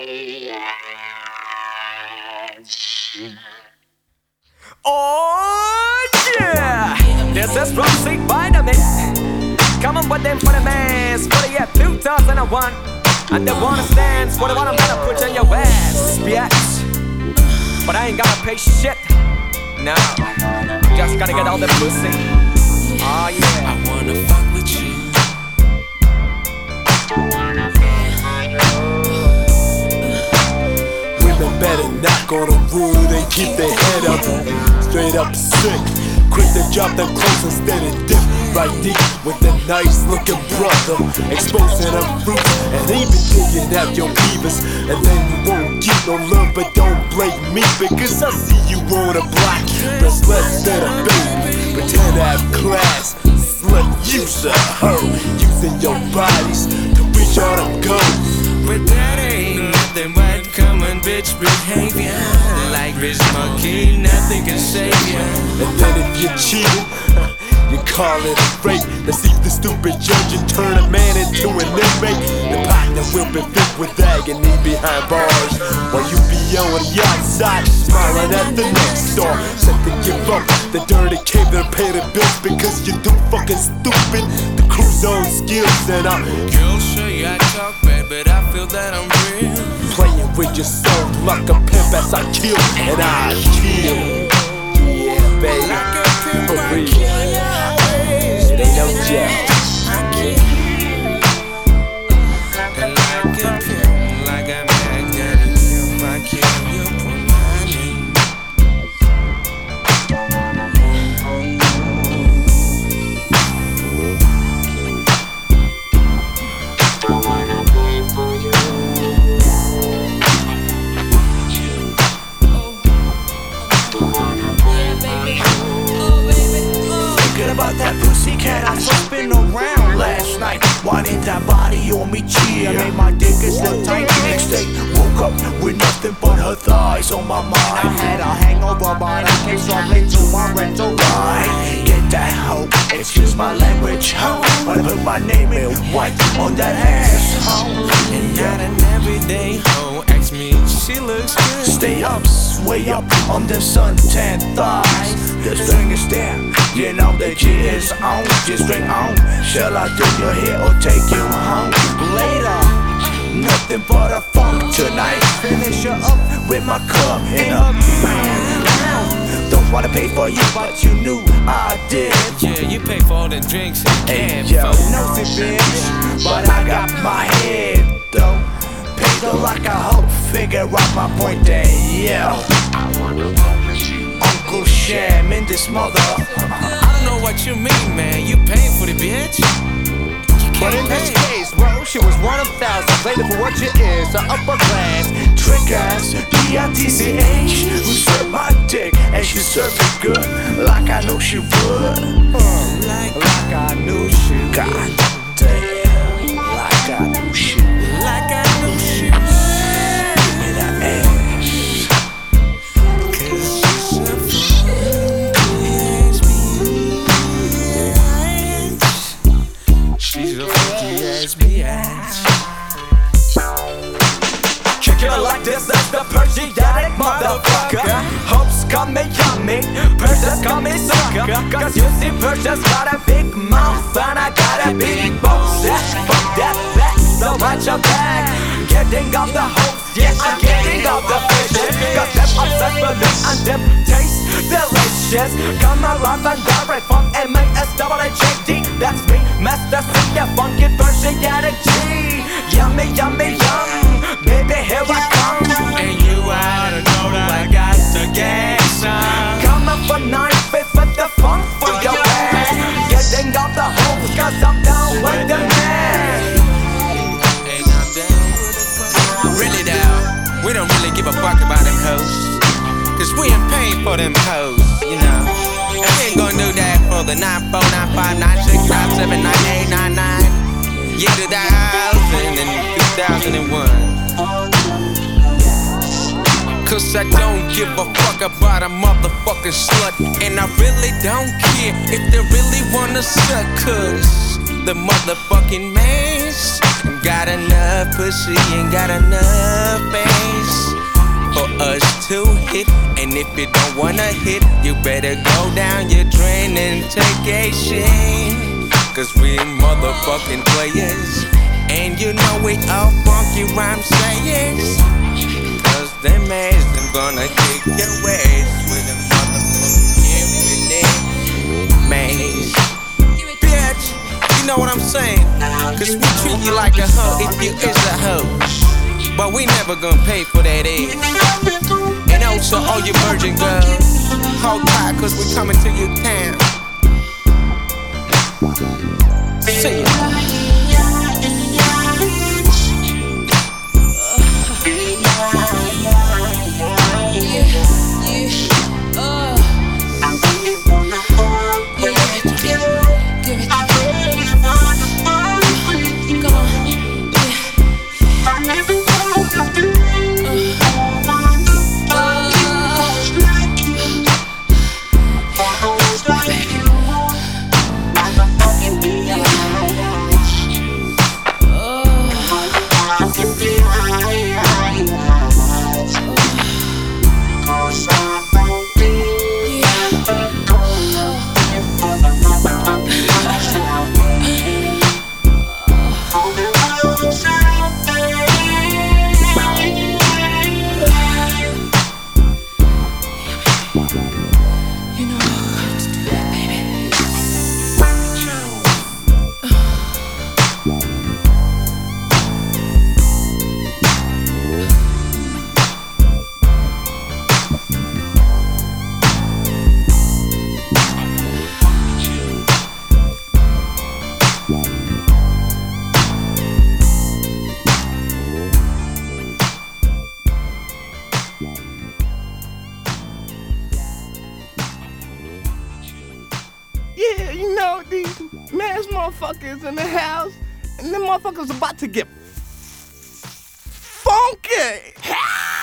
Oh yeah! This is from Sweet Vitamin. Coming with them for the mans for the year 2001. And the one stands for the one I'm gonna put in your ass, bitch. But I ain't gotta pay shit. No, just gotta get all the pussy. Oh yeah. I wanna fuck with you. Women better knock on the wood and keep their head up. Straight up sick. Quick to drop them clothes instead of dip right deep with a nice looking brother. Exposing them fruits and even digging out your beavers. And then you won't get no love, but don't blame me because I see you on a block. Dress less than a baby. Pretend to have class. Slut user, her using your bodies to reach all them goals. But that ain't nothing but common bitch behavior. Like Rich Monkey, nothing can save ya. And then if you cheated, you call it a rape. Deceive the stupid judge and turn a man into an inmate. The partner will be filled with agony behind bars, while you be on the outside smiling at the next door. Set to give up the dirty cave and pay the bills because you're too fucking stupid. The crew's own skills and I'm Girl, sure you I talk bad, but I feel that I'm real. playing with your soul like a pimp as I kill and I kill. Yeah, baby, Like a pimp, for I real. kill your ways. It ain't no joke. I kill. And like a pimp, like a magnetic pimp, I kill you for my name. Thinking about that pussy cat I flipping around last night. Wanted that body on me, cheer. Made my dick look tight. Next day, woke up with nothing but her thighs on my mind. I had a hangover, but I came strongly to my rental ride. Get that hoe, excuse my language, hoe. But I put my name in white on that ass, hoe. And not an everyday hoe ask me, she looks good. Stay up, sway up on the suntan thighs. The string is there, you know the G is on. Just drink on. Shall I do your hair or take you home later? Nothing but a funk tonight. Finish her up with my cup in her hand. Don't wanna pay for you, but you knew I did. Yeah, you pay for all the drinks and Hey, can't yo, folks. nosy bitch, but I got my head though. Paid her like a hoe, figure out my point there, yeah. Uncle Sham in this mother. I don't know what you mean, man. You pay for the bitch. But in this case, bro, she was one of thousands. Played it for what she is, an upper class. Trick ass, B-I-T-C-H, who served my dick, and she served it good, like I knew she would. Like I knew she would. God damn, like I knew she would. Like I knew she Give me that ass. Cause she's a she's a funky ass bitch. Kick it like this, that's the Persiatic motherfucker. Hopes call me yummy, Persians call me sucker. Cause you see Persians got a big mouth and I got a big boss. Fuck that back, so watch your back. Getting off the hopes, yeah, I'm getting off the fishes. Cause them obsessed with me and them taste delicious. Come around and direct from M-A-S-H-A-D. That's me, Master C, the funky Persiatic G. Yummy, yummy, yum. Baby, here I come. And you oughta know that I got the gas on. Coming for 9-5 with the funk for your ass. Getting off the hose, cause I'm down with the man. And I'm down with the fuck. Really down. We don't really give a fuck about them hoes. Cause we ain't paid for them hoes, you know. And we ain't gonna do that for the 949596579899. Yeah, 2000 and 2001. Cause I don't give a fuck about a motherfucking slut. And I really don't care if they really wanna suck. Cause the motherfucking man's got enough pussy and got enough bass for us to hit. And if you don't wanna hit, you better go down your drain and take a shit. Cause we motherfucking players, and you know we all funky rhyme sayers. Cause them ass, them gonna kick your ass with a motherfucking infinite maze. Bitch, you know what I'm saying? Cause we treat you like a hoe if you is a hoe, but we never gonna pay for that ass. And also all you virgin girls, hold tight cause we coming to your town. See ya. Yeah, you know, these mass motherfuckers in the house, and them motherfuckers about to get funky.